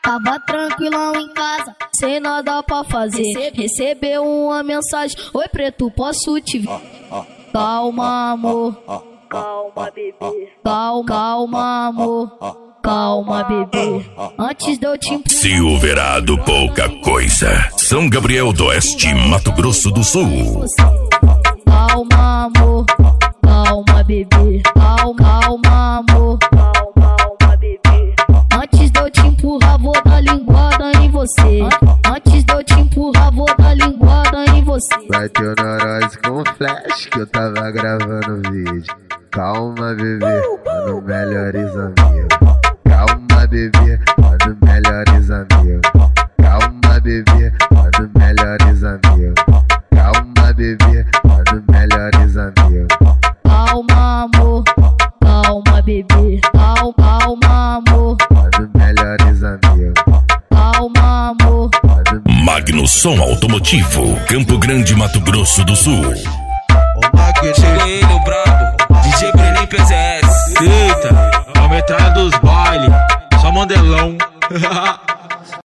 Tava tranquilão em casa, sem nada pra fazer. Recebeu uma mensagem: oi preto, posso te ver? Calma amor, calma bebê, calma amor, calma bebê. Antes de eu te empurrar. Silverado pouca coisa. São Gabriel do Oeste, Mato Grosso do Sul. Calma amor, calma bebê, calma amor, calma bebê. Antes de eu te empurrar, vou dar linguada em você. Antes de eu te empurrar, vou dar linguada em você. Vai ter neurose com flash que eu tava gravando vídeo. Calma bebê, mano, melhores amigos. Calma bebê, mano, melhores amigos. Calma bebê, mano, melhores amigos. Calma bebê, mano, melhores amigos. Calma amor, calma bebê, calma amor, Mano, melhores amigos. calma amor. Magno Som Automotivo, Campo Grande, Mato Grosso do Sul. Chegou ele, o brabo, DJ Brenem PZS. Eita, a metralha dos baile, só mandelão.